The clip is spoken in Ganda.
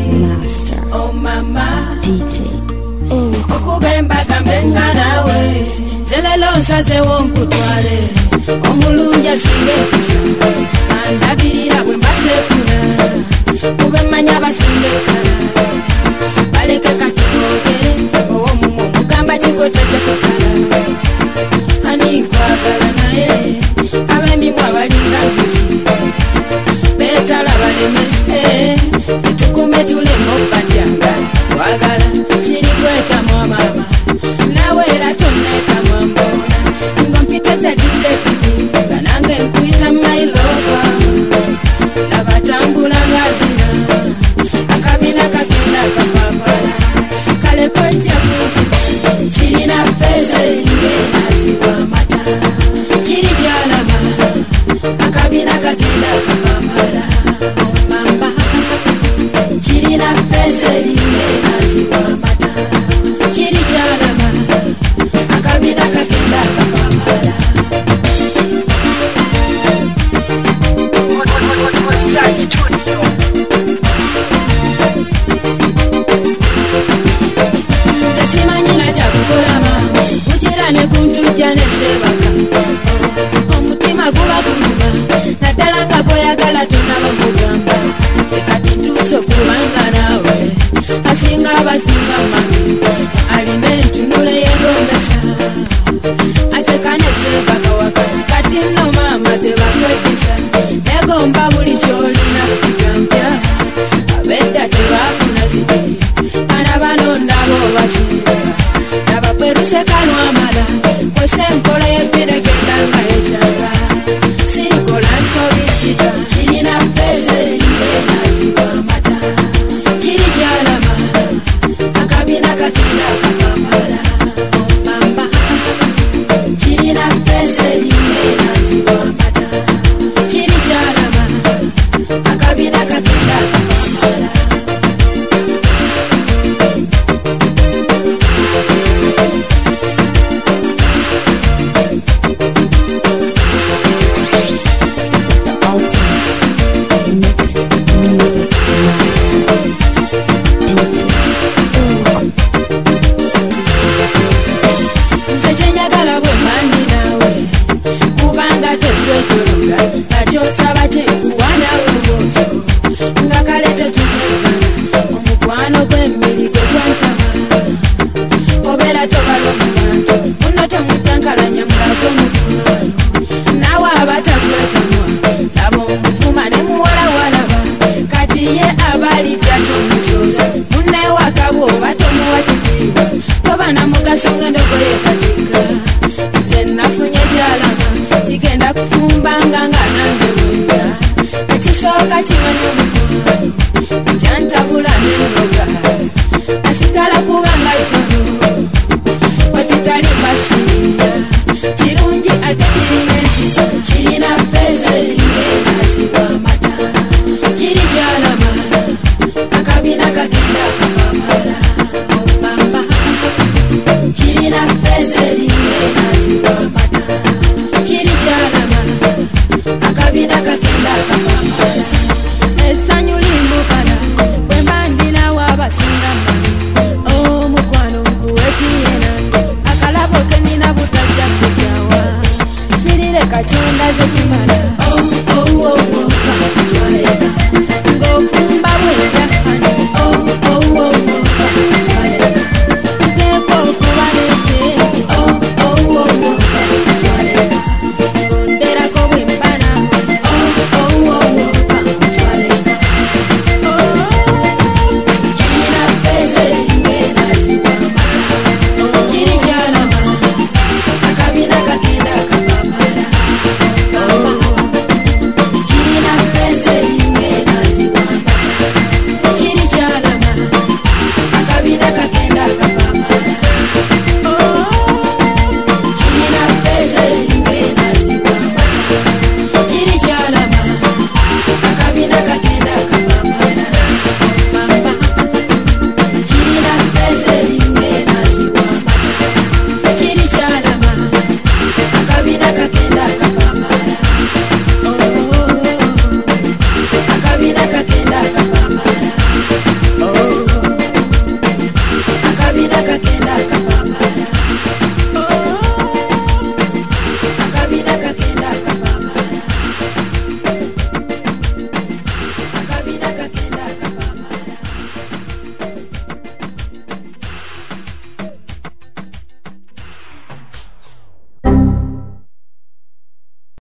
master. Oh mama DJ. okubemba gambenga nawe zelelo saze wonkutwale omulunja singe pisa andabirira bwe mbasefuna kubemanya basinge kala baleke katibogere owomumu mugamba kikotedde kusala ani kwagala naye abemimwa balinga njuki betala balemese tukume tulemo batyanga wagala kiri kweta mama nawe era toneta mwambona ngompitedde didde pidi banange nkwita mailoba nabatambula ngazira akabina kagenda kapapala kale kwejja kufi kirina feze ingenazibwa mata kiri kyalama akabina kagenda kapapala omamba kirina feze ingenazibwa mata kiri kyalama akabina kagenda kapapala zesimanyina kyakukolama kugira ne kuntujja nesebaka omutima guba guluma naddala nga goyagala tonaba mugamba ekati ntuuse okubanga naawe asinga abasinga mami alina entunula yegombesa aseka nesebaka waka kati nno maama tebakwedisa negomba buli kyolina fikampya abedda tebafuna ziti bana bano ndabo basinga nabakweruseka lwamala kwese enkola yebiregenda nga yekyanga sirikola nsobi kita kirina feze ingenazibwa mata kiri kyalama akabina kakenda kapapala omamba kirina feze ingenazibwa mata kiri kyalama akabina kakenda kapapala nze kyenyagala bwe mandi nawe kubanga tetwetolonga nakyosaba kyenkuwa nawe bwotyo nga kale tetukwegana omukwano gw'emmiri gwe gwantama obeera tobala mu bantu muno temukyankalanya mulago mukwano nawe abatakwetamwa laba omuvuma ne muwala walaba kati ye abalidda tomusoza munnewaka bw'oba tomuwa kitiibwa toba na mugaso ng'endogoyetatika nze nafunye kyalama kigenda kufumbanga nga nange mwenda ekisooka kimanya omukwano kikyantabula n'ennoga asigala kubanga izono watitali mbasiya kirungi ate kiri